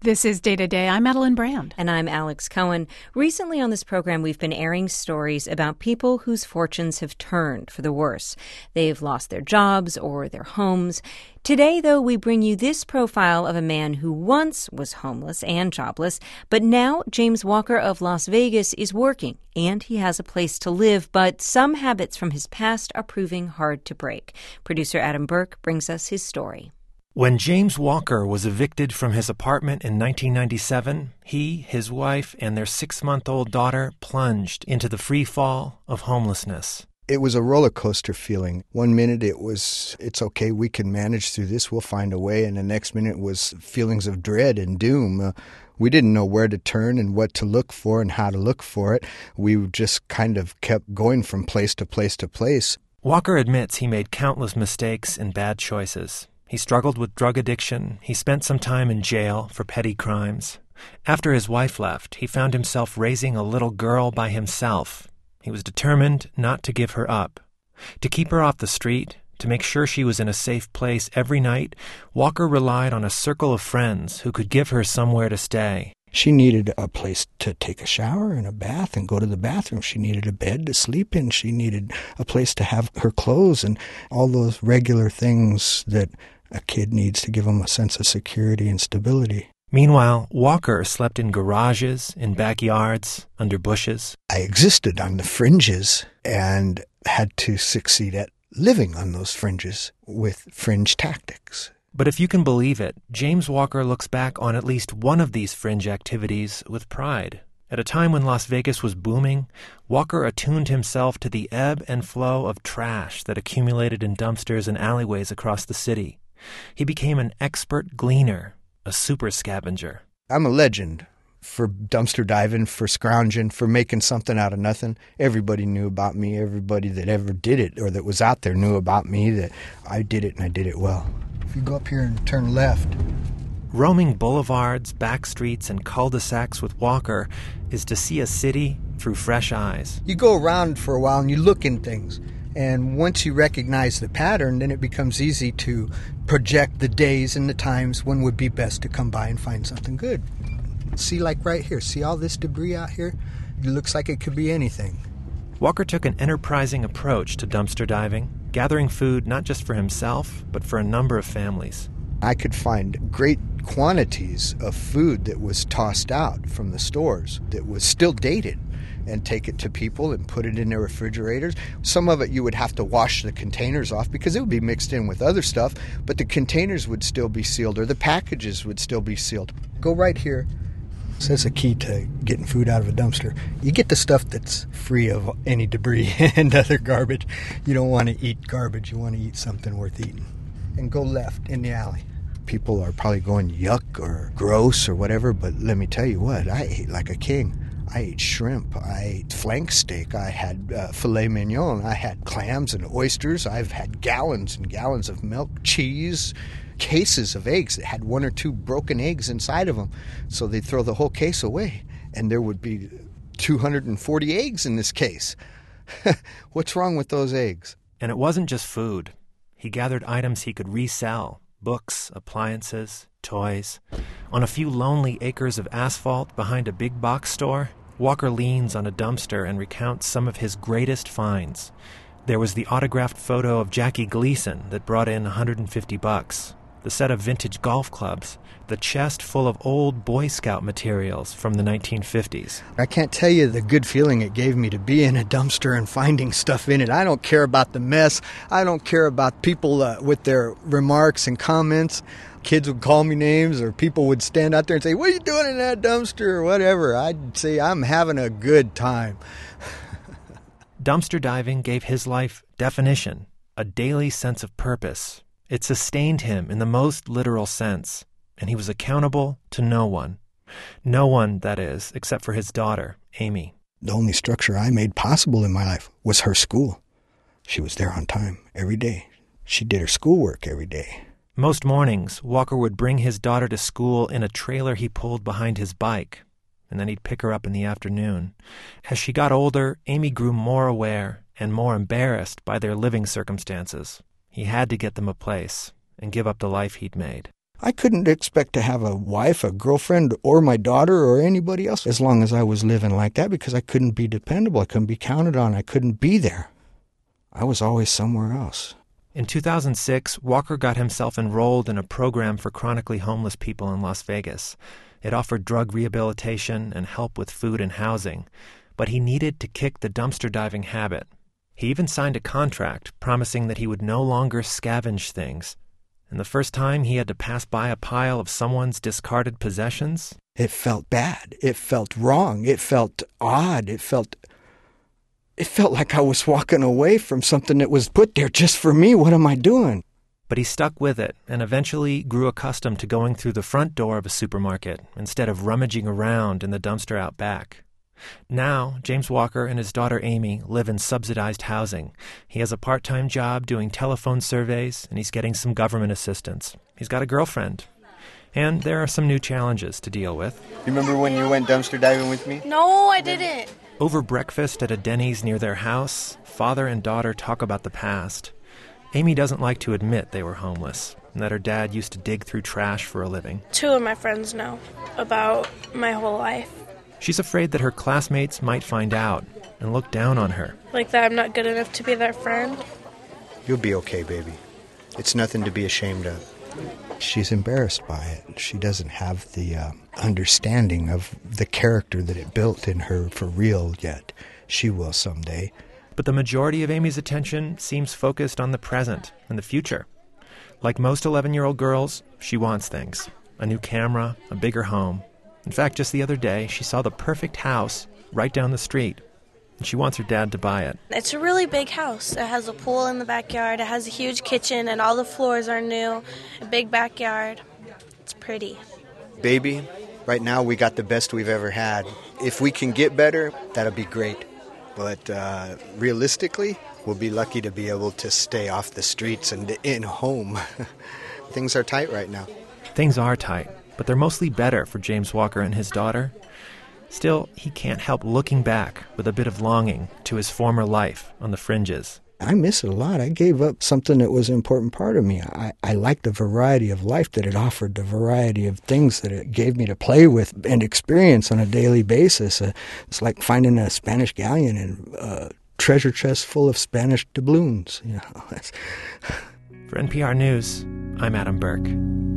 This is Day to Day. I'm Madeline Brand. And I'm Alex Cohen. Recently on this program, we've been airing stories about people whose fortunes have turned for the worse. They've lost their jobs or their homes. Today, though, we bring you this profile of a man who once was homeless and jobless, but now James Walker of Las Vegas is working, and he has a place to live, but some habits from his past are proving hard to break. Producer Adam Burke brings us his story. When James Walker was evicted from his apartment in 1997, he, his wife, and their 6-month-old daughter plunged into the free fall of homelessness. It was a roller coaster feeling. One minute it was, it's okay, we can manage through this, we'll find a way. And the next minute was feelings of dread and doom. We didn't know where to turn and what to look for and how to look for it. We just kind of kept going from place to place to place. Walker admits he made countless mistakes and bad choices. He struggled with drug addiction. He spent some time in jail for petty crimes. After his wife left, he found himself raising a little girl by himself. He was determined not to give her up. To keep her off the street, to make sure she was in a safe place every night, Walker relied on a circle of friends who could give her somewhere to stay. She needed a place to take a shower and a bath and go to the bathroom. She needed a bed to sleep in. She needed a place to have her clothes and all those regular things that a kid needs to give him a sense of security and stability. Meanwhile, Walker slept in garages, in backyards, under bushes. I existed on the fringes and had to succeed at living on those fringes with fringe tactics. But if you can believe it, James Walker looks back on at least one of these fringe activities with pride. At a time when Las Vegas was booming, Walker attuned himself to the ebb and flow of trash that accumulated in dumpsters and alleyways across the city. He became an expert gleaner, a super scavenger. I'm a legend for dumpster diving, for scrounging, for making something out of nothing. Everybody knew about me. Everybody that ever did it or that was out there knew about me, that I did it and I did it well. If you go up here and turn left. Roaming boulevards, back streets, and cul-de-sacs with Walker is to see a city through fresh eyes. You go around for a while and you look in things. And once you recognize the pattern, then it becomes easy to project the days and the times when would be best to come by and find something good. See, like right here, see all this debris out here? It looks like it could be anything. Walker took an enterprising approach to dumpster diving, gathering food not just for himself, but for a number of families. I could find great quantities of food that was tossed out from the stores that was still dated, and take it to people and put it in their refrigerators. Some of it you would have to wash the containers off because it would be mixed in with other stuff, but the containers would still be sealed or the packages would still be sealed. Go right here. So that's a key to getting food out of a dumpster. You get the stuff that's free of any debris and other garbage. You don't want to eat garbage. You want to eat something worth eating. And go left in the alley. People are probably going yuck or gross or whatever, but let me tell you what, I ate like a king. I ate shrimp, I ate flank steak, I had filet mignon, I had clams and oysters, I've had gallons and gallons of milk, cheese, cases of eggs that had 1 or 2 broken eggs inside of them. So they'd throw the whole case away, and there would be 240 eggs in this case. What's wrong with those eggs? And it wasn't just food. He gathered items he could resell, books, appliances, toys. On a few lonely acres of asphalt behind a big box store, Walker leans on a dumpster and recounts some of his greatest finds. There was the autographed photo of Jackie Gleason that brought in $150, the set of vintage golf clubs, the chest full of old Boy Scout materials from the 1950s. I can't tell you the good feeling it gave me to be in a dumpster and finding stuff in it. I don't care about the mess. I don't care about people with their remarks and comments. Kids would call me names, or people would stand out there and say, "What are you doing in that dumpster?" or whatever. I'd say, "I'm having a good time." Dumpster diving gave his life definition, a daily sense of purpose. It sustained him in the most literal sense, and he was accountable to no one. No one, that is, except for his daughter, Amy. The only structure I made possible in my life was her school. She was there on time every day. She did her schoolwork every day. Most mornings, Walker would bring his daughter to school in a trailer he pulled behind his bike, and then he'd pick her up in the afternoon. As she got older, Amy grew more aware and more embarrassed by their living circumstances. He had to get them a place and give up the life he'd made. I couldn't expect to have a wife, a girlfriend, or my daughter or anybody else as long as I was living like that, because I couldn't be dependable. I couldn't be counted on. I couldn't be there. I was always somewhere else. In 2006, Walker got himself enrolled in a program for chronically homeless people in Las Vegas. It offered drug rehabilitation and help with food and housing, but he needed to kick the dumpster diving habit. He even signed a contract promising that he would no longer scavenge things. And the first time he had to pass by a pile of someone's discarded possessions, it felt bad. It felt wrong. It felt odd. It felt like I was walking away from something that was put there just for me. What am I doing? but he stuck with it and eventually grew accustomed to going through the front door of a supermarket instead of rummaging around in the dumpster out back. Now, James Walker and his daughter Amy live in subsidized housing. He has a part-time job doing telephone surveys, and he's getting some government assistance. He's got a girlfriend. And there are some new challenges to deal with. You remember when you went dumpster diving with me? No, I didn't. Over breakfast at a Denny's near their house, father and daughter talk about the past. Amy doesn't like to admit they were homeless and that her dad used to dig through trash for a living. 2 of my friends know about my whole life. She's afraid that her classmates might find out and look down on her. Like that I'm not good enough to be their friend. You'll be okay, baby. It's nothing to be ashamed of. She's embarrassed by it. She doesn't have the understanding of the character that it built in her for real yet. She will someday. But the majority of Amy's attention seems focused on the present and the future. Like most 11-year-old girls, she wants things. A new camera, a bigger home. In fact, just the other day, she saw the perfect house right down the street, and she wants her dad to buy it. It's a really big house. It has a pool in the backyard. It has a huge kitchen, and all the floors are new. A big backyard. It's pretty. Baby, right now we got the best we've ever had. If we can get better, that'll be great. But realistically, we'll be lucky to be able to stay off the streets and in home. Things are tight right now. Things are tight, but they're mostly better for James Walker and his daughter. Still, he can't help looking back with a bit of longing to his former life on the fringes. I miss it a lot. I gave up something that was an important part of me. I liked the variety of life that it offered, the variety of things that it gave me to play with and experience on a daily basis. It's like finding a Spanish galleon and a treasure chest full of Spanish doubloons. You know. For NPR News, I'm Adam Burke.